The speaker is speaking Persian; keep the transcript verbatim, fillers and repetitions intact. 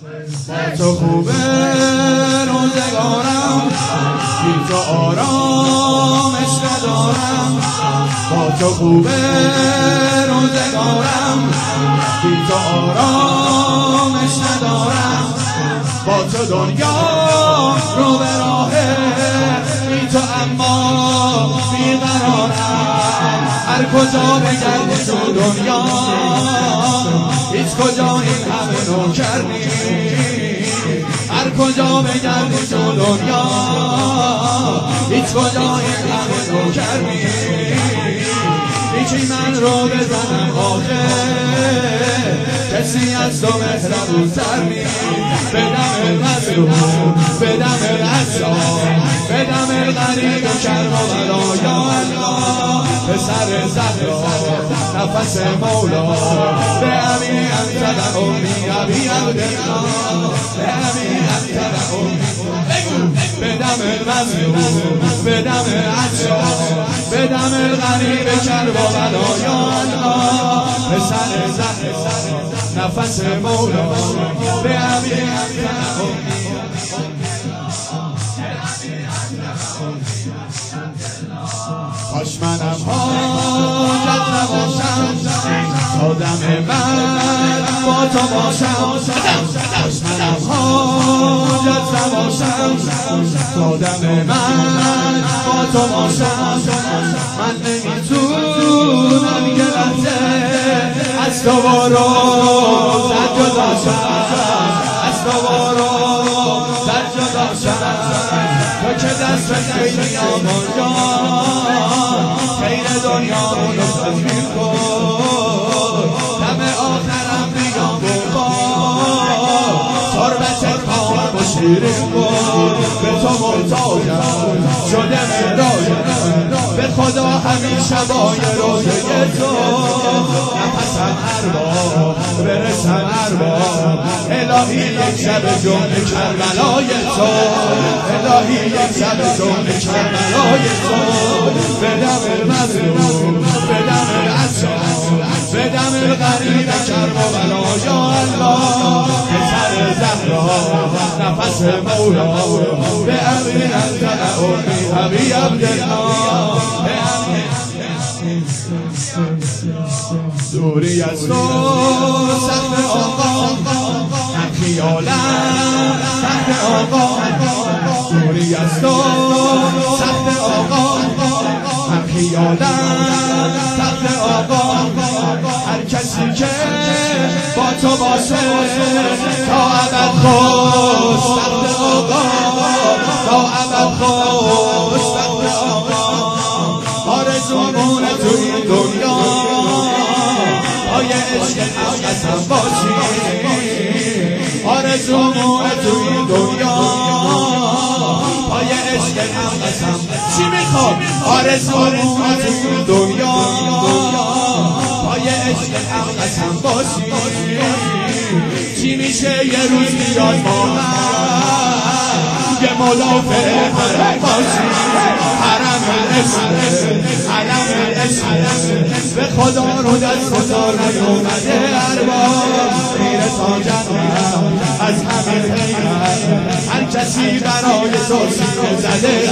با تو خوبه روزگارم، بی تو آرامش ندارم. با تو خوبه روزگارم، بی تو آرامش ندارم. با تو دنیا رو به راهه، بی تو اما بیقرارم. هر کجا بگردی تو دنیا، هیچ کجا این همه نوکر نیست. هر کجا بگردی تو دنیا، هیچ کجا این همه نوکر نیست. یکی من رو بزنم آخه، کسی از تو مهربون‌تر نیست. به دم مظلوم، به دم غصاب، به دم غریب کرب و بلا، یا الله پسر زهرا نفس مولا. به امی انت امی ابی عبدالله، به امی انت امی. به دم مظلوم، به دم عطشان، به دم غریب کرب و بلا، یا الله پسر زهرا نفس مولا. به امی انت امی. کاش منم حاجت نباشم، تا دم من با تو باشم. کاش منم حاجت نباشم، تا دم من با تو باشم. من نمیتونم یه لحظه از تو بارو زد جدا شم، از تو بارو زد جدا شم. تو که دست خیلی آمان جان، خیر دنیا رو نصیب کن. دم آخرم بیام بکن، تربت کام و شیرین کن. به تو محتاجم شده مرایم، به خدا همیشه با یه روزه تو نفسم ارباب برسم ارباب. الهی یک شب جمعه کربلای تو، الهی یک شب جمعه کربلای تو. به دم مظلوم، به دم عطشان، به دم غریب کرب و بلا، یا الله پسر زهرا نفس مولا. به امی انت امی ابی عبدالله، به امی. دوری از تو سخت آقا، من خیالم سخت آقا. دوری از تو سخت آقا، من خیالم سخت آقا. هر کسی که با تو باشه تا ابد خوش سخت آقا، تا ابد خوش سخت آقا. آرزومونه تو این دنیا پای عشق حقیقتم باشی. آرزومونه تو این دنیا پای عشق حقیقتم. چی میخواد؟ آرزومونه تو این دنیا پای عشق حقیقتم باشی. چی میشه یه روز بیاد ما یه مدافع حرم باشی. حرم عشق، علم عشق، به خدا رو دست تا نیومده ارباب. میره تا جنت از همه غیرت، هر کسی برای تو سینه زده